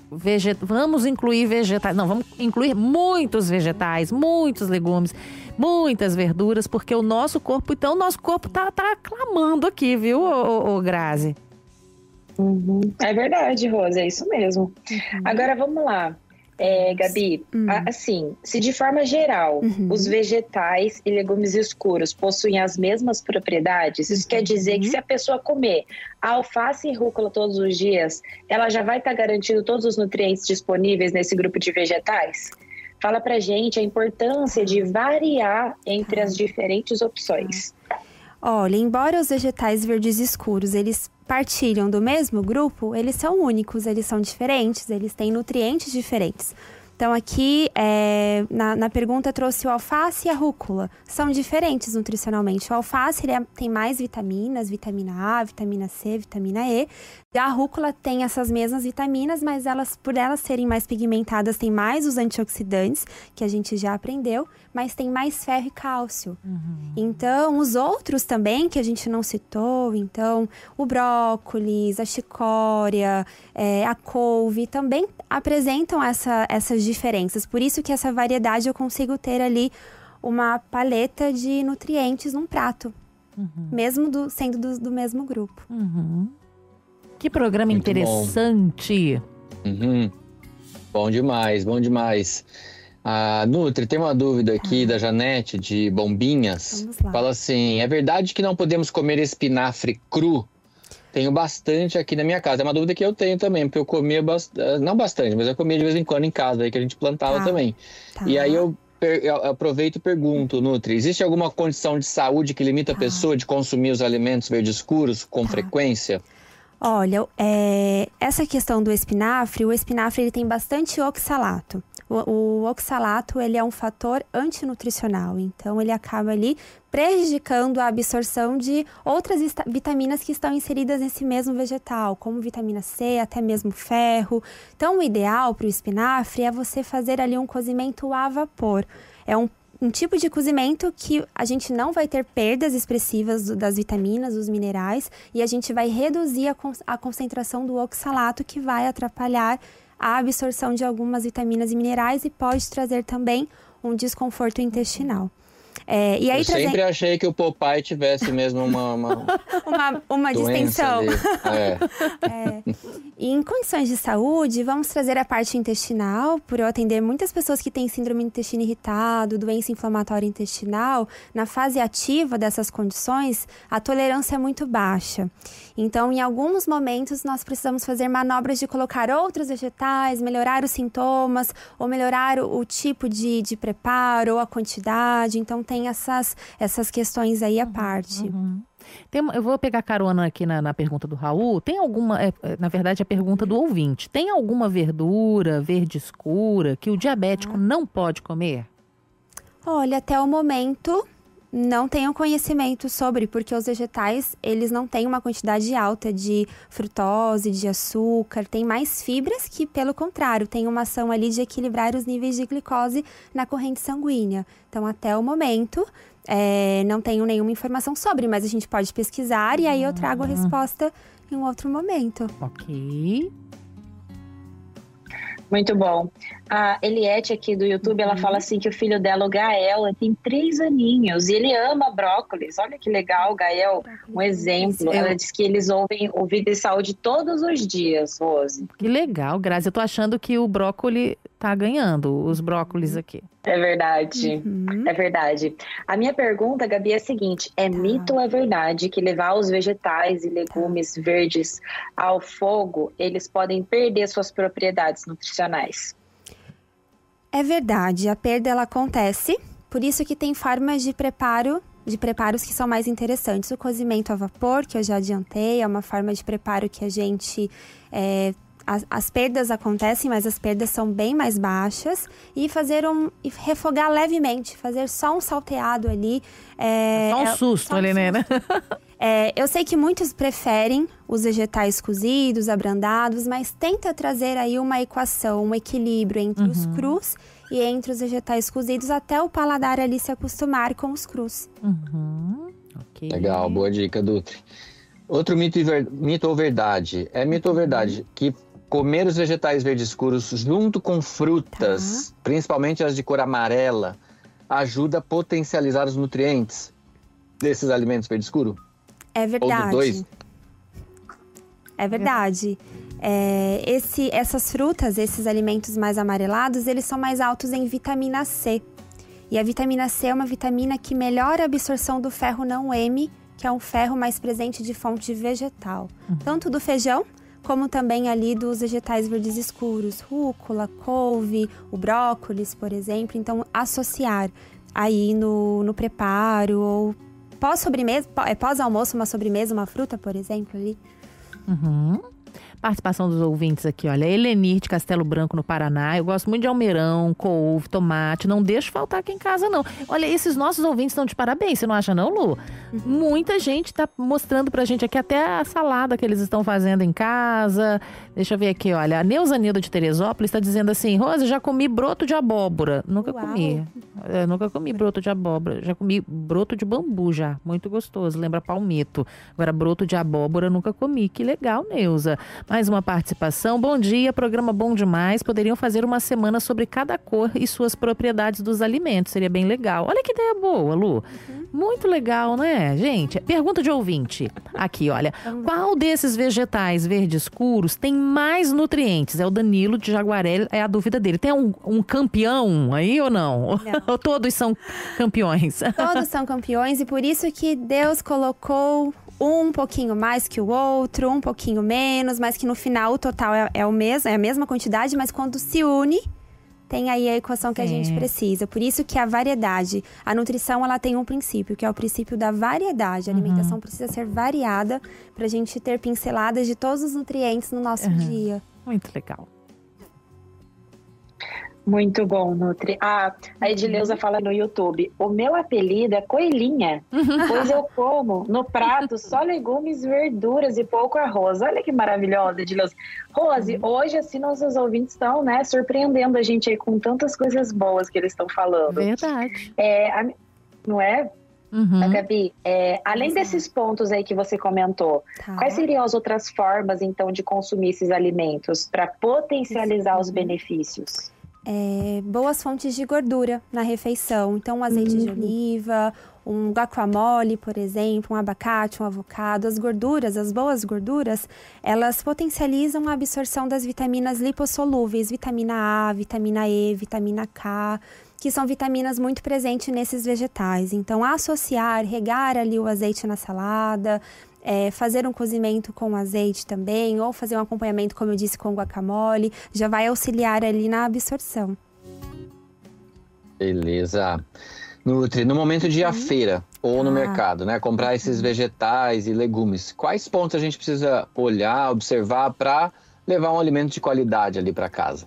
vamos incluir vegetais. Não, vamos incluir muitos vegetais, muitos legumes, muitas verduras, porque o nosso corpo tá clamando aqui, viu, ô Grazi? É verdade, Rose, é isso mesmo. Agora vamos lá. Gabi, assim, se de forma geral os vegetais e legumes escuros possuem as mesmas propriedades, isso quer dizer que se a pessoa comer alface e rúcula todos os dias, ela já vai estar garantindo todos os nutrientes disponíveis nesse grupo de vegetais? Fala pra gente a importância de variar entre as diferentes opções. Olha, embora os vegetais verdes escuros, eles partilham do mesmo grupo, eles são únicos, eles são diferentes, eles têm nutrientes diferentes. Então aqui, na pergunta, trouxe o alface e a rúcula. São diferentes nutricionalmente. O alface tem mais vitaminas, vitamina A, vitamina C, vitamina E. E a rúcula tem essas mesmas vitaminas, mas por elas serem mais pigmentadas, tem mais os antioxidantes, que a gente já aprendeu, mas tem mais ferro e cálcio. Então, os outros também, que a gente não citou, então, o brócolis, a chicória, a couve, também apresentam essas diferenças. Por isso que essa variedade eu consigo ter ali uma paleta de nutrientes num prato, mesmo sendo do mesmo grupo. Que programa Muito interessante. Bom demais, bom demais. A Nutri, tem uma dúvida aqui da Janete, de Bombinhas. Vamos lá. Fala assim, é verdade que não podemos comer espinafre cru? Tenho bastante aqui na minha casa. É uma dúvida que eu tenho também, porque eu comia não bastante, mas eu comia de vez em quando em casa, aí que a gente plantava Tá. também. Tá. E aí eu aproveito e pergunto, Nutri, existe alguma condição de saúde que limita a pessoa de consumir os alimentos verdes escuros com frequência? Olha, essa questão do espinafre, o espinafre ele tem bastante oxalato. O oxalato ele é um fator antinutricional, então ele acaba ali prejudicando a absorção de outras vitaminas que estão inseridas nesse mesmo vegetal, como vitamina C, até mesmo ferro. Então, o ideal para o espinafre é você fazer ali um cozimento a vapor. É um tipo de cozimento que a gente não vai ter perdas expressivas das vitaminas, dos minerais, e a gente vai reduzir a concentração do oxalato, que vai atrapalhar a absorção de algumas vitaminas e minerais e pode trazer também um desconforto intestinal. E aí eu sempre achei que o Popeye tivesse mesmo uma distensão. Ali. E em condições de saúde, vamos trazer a parte intestinal. Por eu atender muitas pessoas que têm síndrome do intestino irritado, doença inflamatória intestinal, na fase ativa dessas condições, a tolerância é muito baixa. Então, em alguns momentos, nós precisamos fazer manobras de colocar outros vegetais, melhorar os sintomas, ou melhorar o tipo de preparo, ou a quantidade. Então, tem essas questões aí à parte. Eu vou pegar carona aqui na pergunta do Raul. Tem alguma, na verdade, a pergunta do ouvinte. Tem alguma verdura verde escura que o diabético não pode comer? Olha, até o momento não tenho conhecimento sobre, porque os vegetais, eles não têm uma quantidade alta de frutose, de açúcar, tem mais fibras que, pelo contrário, tem uma ação ali de equilibrar os níveis de glicose na corrente sanguínea. Então, até o momento, não tenho nenhuma informação sobre, mas a gente pode pesquisar e aí eu trago a resposta em um outro momento. Ok. Muito bom. A Eliette aqui do YouTube, ela fala assim que o filho dela, o Gael, tem 3 aninhos e ele ama brócolis. Olha que legal, Gael, um exemplo. Ela diz que eles ouvem o Vida e Saúde todos os dias, Rose. Que legal, Grazi. Eu tô achando que o brócolis tá ganhando, os brócolis aqui. É verdade, é verdade. A minha pergunta, Gabi, é a seguinte: é mito ou é verdade que levar os vegetais e legumes verdes ao fogo, eles podem perder suas propriedades nutricionais? É verdade, a perda ela acontece, por isso que tem formas de preparos que são mais interessantes. O cozimento a vapor, que eu já adiantei, é uma forma de preparo que a gente... As perdas acontecem, mas as perdas são bem mais baixas. E refogar levemente, fazer só um salteado ali. Só um susto ali, né? Eu sei que muitos preferem os vegetais cozidos, abrandados, mas tenta trazer aí uma equação, um equilíbrio entre os crus e entre os vegetais cozidos, até o paladar ali se acostumar com os crus. Okay. Legal, boa dica, Dutri. Outro mito ou verdade? É mito ou verdade que comer os vegetais verdes escuros junto com frutas, principalmente as de cor amarela, ajuda a potencializar os nutrientes desses alimentos verde escuro? É verdade. Ou dos dois? É verdade. Essas frutas, esses alimentos mais amarelados, eles são mais altos em vitamina C. E a vitamina C é uma vitamina que melhora a absorção do ferro não M, que é um ferro mais presente de fonte vegetal. Tanto do feijão, como também ali dos vegetais verdes escuros, rúcula, couve, o brócolis, por exemplo. Então, associar aí no preparo ou pós-sobremesa, pós-almoço, uma sobremesa, uma fruta, por exemplo, ali. Participação dos ouvintes aqui, olha. Helenir de Castelo Branco, no Paraná. Eu gosto muito de almeirão, couve, tomate. Não deixo faltar aqui em casa, não. Olha, esses nossos ouvintes estão de parabéns, você não acha não, Lu? Muita gente tá mostrando pra gente aqui até a salada que eles estão fazendo em casa. Deixa eu ver aqui, olha. A Neuza Nilda de Teresópolis está dizendo assim: Rosa, já comi broto de abóbora. Nunca comi. Nunca comi broto de abóbora. Já comi broto de bambu já. Muito gostoso. Lembra palmito. Agora, broto de abóbora nunca comi. Que legal, Neuza. Mais uma participação. Bom dia, programa bom demais. Poderiam fazer uma semana sobre cada cor e suas propriedades dos alimentos. Seria bem legal. Olha que ideia boa, Lu. Muito legal, né, gente? Pergunta de ouvinte. Aqui, olha. Qual desses vegetais verdes escuros tem mais nutrientes? É o Danilo de Jaguaré, é a dúvida dele. Tem um campeão aí ou não? Ou todos são campeões? Todos são campeões e por isso que Deus colocou um pouquinho mais que o outro, um pouquinho menos, mas que no final o total é o mesmo, é a mesma quantidade, mas quando se une, tem aí a equação que a gente precisa. Por isso que a variedade, a nutrição, ela tem um princípio, que é o princípio da variedade. A alimentação precisa ser variada pra gente ter pinceladas de todos os nutrientes no nosso dia. Muito legal. Muito bom, Nutri. A Edileuza fala no YouTube: o meu apelido é Coelhinha, pois eu como no prato só legumes, verduras e pouco arroz. Olha que maravilhosa, Edileuza. Rose, hoje assim nossos ouvintes estão, né, surpreendendo a gente aí com tantas coisas boas que eles estão falando. Verdade. Não é? A Gabi, além desses pontos aí que você comentou, quais seriam as outras formas, então, de consumir esses alimentos para potencializar os benefícios? Boas fontes de gordura na refeição. Então, um azeite de oliva, um guacamole, por exemplo, um abacate, um avocado. As gorduras, as boas gorduras, elas potencializam a absorção das vitaminas lipossolúveis, vitamina A, vitamina E, vitamina K, que são vitaminas muito presentes nesses vegetais. Então, associar, regar ali o azeite na salada, fazer um cozimento com azeite também, ou fazer um acompanhamento, como eu disse, com guacamole, já vai auxiliar ali na absorção. Beleza. Nutri, no momento de ir à feira ou no mercado, né, comprar esses vegetais e legumes, quais pontos a gente precisa olhar, observar para levar um alimento de qualidade ali para casa?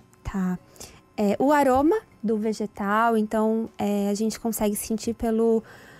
O aroma do vegetal, então a gente consegue sentir pelo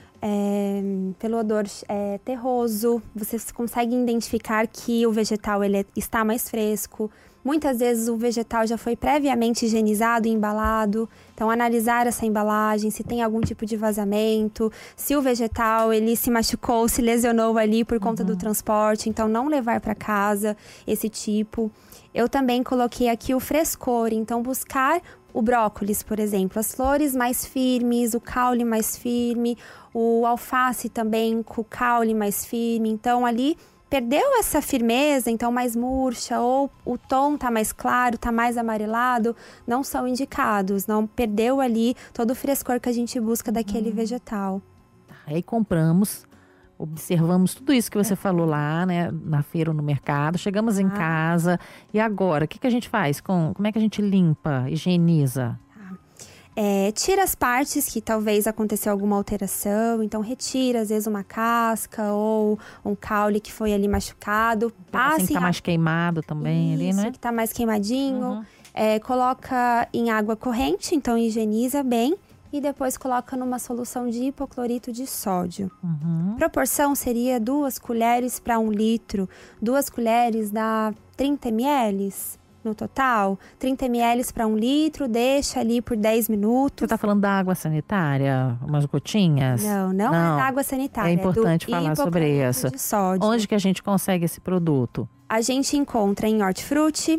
odor terroso. Você consegue identificar que o vegetal está mais fresco. Muitas vezes o vegetal já foi previamente higienizado e embalado. Então, analisar essa embalagem, se tem algum tipo de vazamento, se o vegetal ele se machucou, se lesionou ali por conta do transporte. Então, não levar para casa esse tipo. Eu também coloquei aqui o frescor. Então, buscar o brócolis, por exemplo, as flores mais firmes, o caule mais firme, o alface também com o caule mais firme. Então, ali perdeu essa firmeza, então mais murcha, ou o tom tá mais claro, tá mais amarelado, não são indicados. Não perdeu ali todo o frescor que a gente busca daquele vegetal. Aí compramos, observamos tudo isso que você falou lá, né, na feira ou no mercado, chegamos em casa, e agora, o que a gente faz? Como é que a gente limpa, higieniza? Tira as partes que talvez aconteceu alguma alteração, então retira às vezes uma casca ou um caule que foi ali machucado. Assim que tá mais queimado também ali, né? Isso, que tá mais queimadinho. Coloca em água corrente, então higieniza bem. E depois coloca numa solução de hipoclorito de sódio. Proporção seria 2 colheres para 1 litro. 2 colheres dá 30 ml no total. 30 ml para 1 litro, deixa ali por 10 minutos. Você tá falando da água sanitária? Umas gotinhas? Não é da água sanitária. É importante falar sobre isso. De sódio. Onde que a gente consegue esse produto? A gente encontra em hortifruti.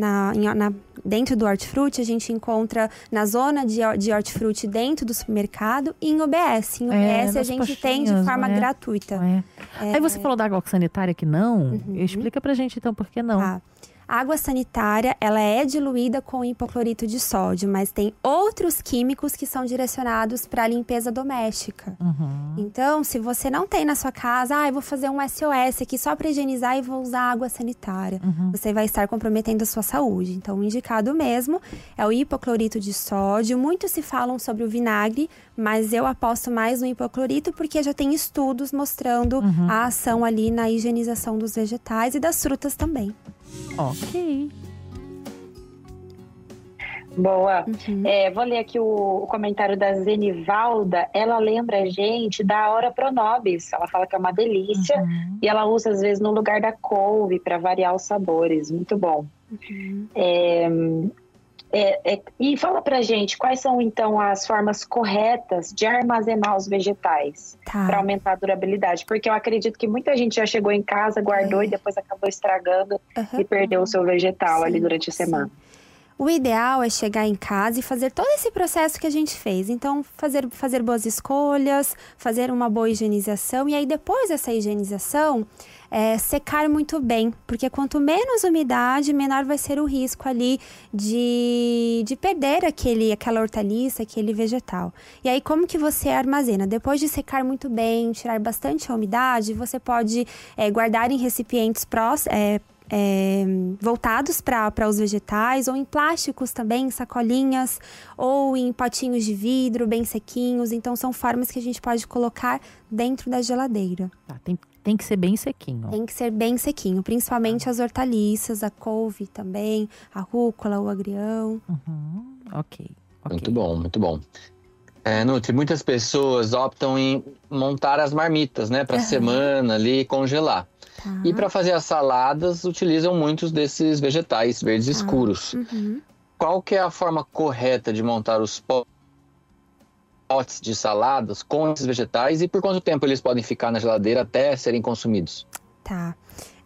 Dentro do hortifruti, a gente encontra na zona de hortifruti dentro do supermercado e em UBS. Em UBS a gente tem de forma gratuita. Aí você falou da água sanitária que não. Explica pra gente então por que não. A água sanitária, ela é diluída com hipoclorito de sódio, mas tem outros químicos que são direcionados para a limpeza doméstica. Então, se você não tem na sua casa, eu vou fazer um SOS aqui só para higienizar e vou usar água sanitária. Você vai estar comprometendo a sua saúde. Então, o indicado mesmo é o hipoclorito de sódio. Muitos se falam sobre o vinagre, mas eu aposto mais no hipoclorito porque já tem estudos mostrando a ação ali na higienização dos vegetais e das frutas também. Ok. Boa. Vou ler aqui o comentário da Zenivalda. Ela lembra a gente da Ora Pronobis. Ela fala que é uma delícia e ela usa às vezes no lugar da couve para variar os sabores. Muito bom. E fala pra gente quais são então as formas corretas de armazenar os vegetais para aumentar a durabilidade, porque eu acredito que muita gente já chegou em casa, guardou e depois acabou estragando e perdeu o seu vegetal ali durante a semana. O ideal é chegar em casa e fazer todo esse processo que a gente fez. Então, fazer boas escolhas, fazer uma boa higienização. E aí, depois dessa higienização, secar muito bem. Porque quanto menos umidade, menor vai ser o risco ali de perder aquela hortaliça, aquele vegetal. E aí, como que você armazena? Depois de secar muito bem, tirar bastante a umidade, você pode guardar em recipientes voltados para os vegetais, ou em plásticos também, em sacolinhas, ou em potinhos de vidro bem sequinhos. Então, são formas que a gente pode colocar dentro da geladeira. Tá, tem que ser bem sequinho. Tem que ser bem sequinho, principalmente as hortaliças, a couve também, a rúcula, o agrião. Ok. Muito bom, muito bom. Nutri, muitas pessoas optam em montar as marmitas, né? Para semana ali e congelar. E para fazer as saladas, utilizam muitos desses vegetais verdes escuros. Qual que é a forma correta de montar os potes de saladas com esses vegetais e por quanto tempo eles podem ficar na geladeira até serem consumidos? Tá.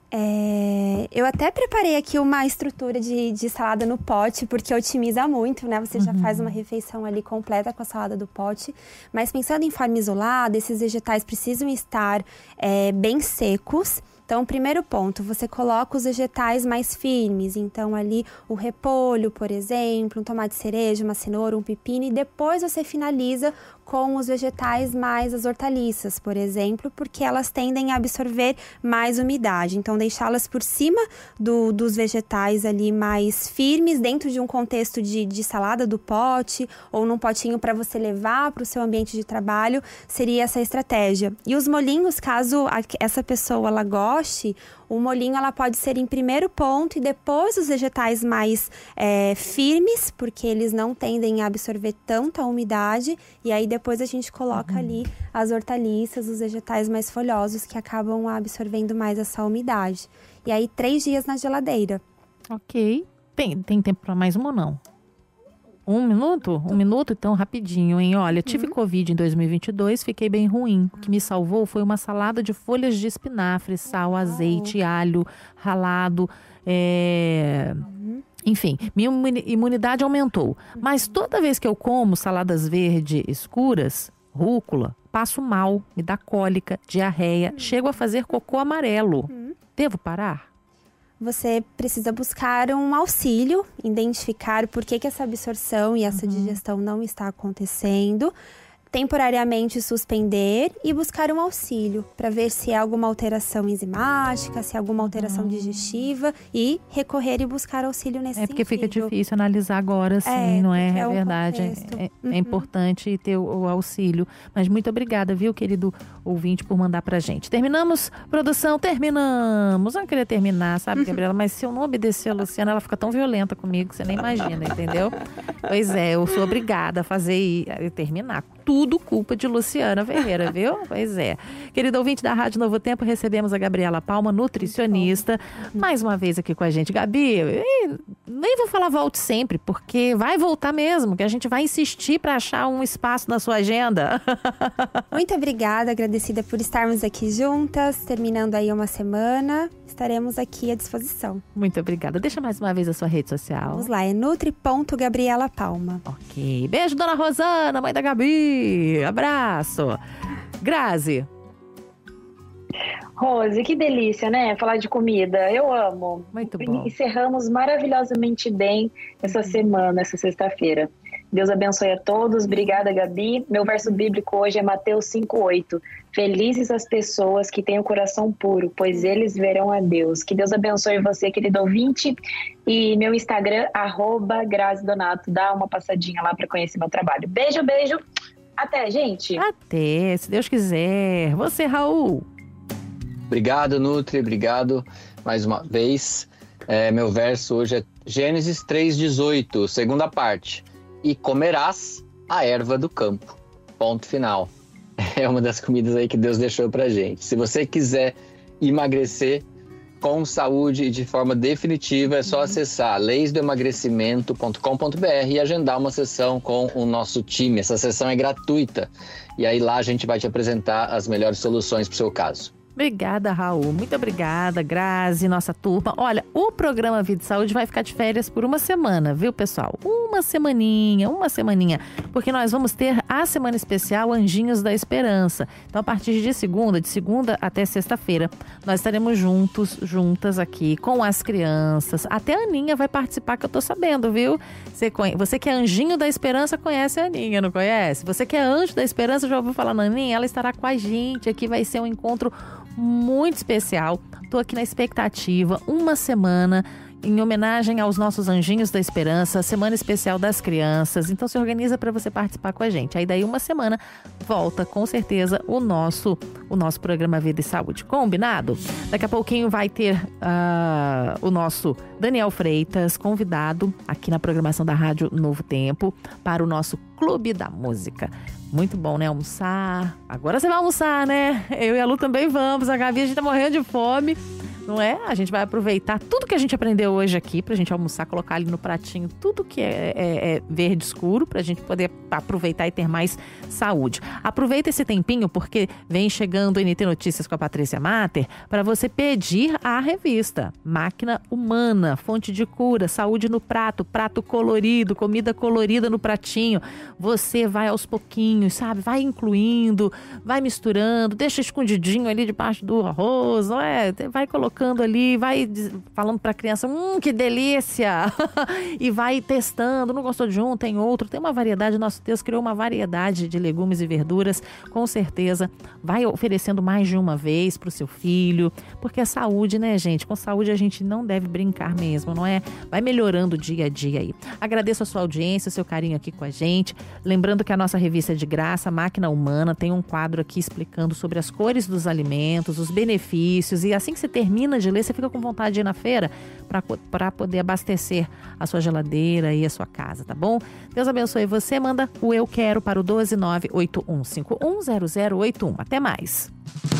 Eu até preparei aqui uma estrutura de salada no pote, porque otimiza muito, né? Você já faz uma refeição ali completa com a salada do pote. Mas pensando em forma isolada, esses vegetais precisam estar bem secos. Então, primeiro ponto, você coloca os vegetais mais firmes. Então, ali o repolho, por exemplo, um tomate cereja, uma cenoura, um pepino. E depois você finaliza com os vegetais mais as hortaliças, por exemplo, porque elas tendem a absorver mais umidade. Então, deixá-las por cima dos vegetais ali mais firmes, dentro de um contexto de salada do pote, ou num potinho para você levar para o seu ambiente de trabalho, seria essa estratégia. E os molhinhos, caso essa pessoa ela goste, o molhinho ela pode ser em primeiro ponto e depois os vegetais mais firmes, porque eles não tendem a absorver tanta umidade. E aí depois a gente coloca ali as hortaliças, os vegetais mais folhosos que acabam absorvendo mais essa umidade. E aí 3 dias na geladeira. Ok. Tem tempo para mais uma ou não? 1 minuto? 1 minuto? Então, rapidinho, hein? Olha, tive Covid em 2022, fiquei bem ruim. O que me salvou foi uma salada de folhas de espinafre, sal, azeite, alho, ralado, enfim, minha imunidade aumentou. Mas toda vez que eu como saladas verdes escuras, rúcula, passo mal, me dá cólica, diarreia, chego a fazer cocô amarelo. Devo parar? Você precisa buscar um auxílio, identificar por que essa absorção e essa digestão não está acontecendo, temporariamente suspender e buscar um auxílio para ver se é alguma alteração enzimática, se é alguma alteração digestiva e recorrer e buscar auxílio nesse sentido. Porque fica difícil analisar agora, sim, não é? É um verdade. É importante ter o auxílio. Mas muito obrigada, viu, querido ouvinte, por mandar pra gente. Terminamos, produção? Terminamos. Eu não queria terminar, sabe, Gabriela? Mas se eu não obedecer a Luciana, ela fica tão violenta comigo que você nem imagina, entendeu? Pois é, eu sou obrigada a fazer e terminar. Tudo culpa de Luciana Ferreira, viu? Pois é. Querido ouvinte da Rádio Novo Tempo, recebemos a Gabriela Palma, nutricionista, mais uma vez aqui com a gente. Gabi, nem vou falar volte sempre, porque vai voltar mesmo, que a gente vai insistir para achar um espaço na sua agenda. Muito obrigada, agradecida por estarmos aqui juntas, terminando aí uma semana. Estaremos aqui à disposição. Muito obrigada. Deixa mais uma vez a sua rede social. Vamos lá, é nutri.gabriela Palma. Ok. Beijo, dona Rosana, mãe da Gabi. Abraço. Grazi. Rose, que delícia, né? Falar de comida. Eu amo. Muito bom. Encerramos maravilhosamente bem essa semana, essa sexta-feira. Deus abençoe a todos. Obrigada, Gabi. Meu verso bíblico hoje é Mateus 5:8. Felizes as pessoas que têm o coração puro, pois eles verão a Deus. Que Deus abençoe você, querido ouvinte. E meu Instagram, @GraziDonato. Dá uma passadinha lá para conhecer meu trabalho. Beijo, beijo. Até, gente. Até, se Deus quiser. Você, Raul. Obrigado, Nutri. Obrigado mais uma vez. Meu verso hoje é Gênesis 3:18, segunda parte. E comerás a erva do campo. Ponto final. É uma das comidas aí que Deus deixou pra gente. Se você quiser emagrecer com saúde e de forma definitiva, é só acessar leisdoemagrecimento.com.br e agendar uma sessão com o nosso time. Essa sessão é gratuita. E aí lá a gente vai te apresentar as melhores soluções pro seu caso. Obrigada, Raul. Muito obrigada, Grazi, nossa turma. Olha, o programa Vida e Saúde vai ficar de férias por uma semana, viu, pessoal? Uma semaninha. Porque nós vamos ter a semana especial Anjinhos da Esperança. Então, a partir de segunda até sexta-feira, nós estaremos juntas aqui com as crianças. Até a Aninha vai participar, que eu tô sabendo, viu? Você que é Anjinho da Esperança, conhece a Aninha, não conhece? Você que é Anjo da Esperança, já ouviu falar na Aninha? Ela estará com a gente aqui, vai ser um encontro muito especial. Tô aqui na expectativa, uma semana em homenagem aos nossos anjinhos da esperança, semana especial das crianças. Então se organiza para você participar com a gente. Aí daí uma semana volta com certeza o nosso programa Vida e Saúde. Combinado? Daqui a pouquinho vai ter o nosso Daniel Freitas convidado aqui na programação da Rádio Novo Tempo para o nosso Clube da Música. Muito bom, né? Almoçar. Agora você vai almoçar, né? Eu e a Lu também vamos. A Gabi, a gente tá morrendo de fome. Não é? A gente vai aproveitar tudo que a gente aprendeu hoje aqui pra gente almoçar, colocar ali no pratinho tudo que é verde escuro pra gente poder aproveitar e ter mais saúde. Aproveita esse tempinho porque vem chegando o NT Notícias com a Patrícia Mater para você pedir a revista Máquina Humana, Fonte de Cura, Saúde no Prato, prato colorido, comida colorida no pratinho. Você vai aos pouquinhos, sabe? Vai incluindo, vai misturando, deixa escondidinho ali debaixo do arroz, não é? Vai colocando ali, vai falando pra criança, que delícia! E vai testando, não gostou de um, tem outro, tem uma variedade, nosso Deus criou uma variedade de legumes e verduras, com certeza vai oferecendo mais de uma vez pro seu filho, porque é saúde, né, gente? Com saúde a gente não deve brincar mesmo, não é? Vai melhorando dia a dia aí. Agradeço a sua audiência, o seu carinho aqui com a gente, lembrando que a nossa revista é de graça, Máquina Humana, tem um quadro aqui explicando sobre as cores dos alimentos, os benefícios, e assim que você termina de ler, você fica com vontade de ir na feira para poder abastecer a sua geladeira e a sua casa, tá bom? Deus abençoe você, manda o Eu Quero para o 12981510081. Até mais!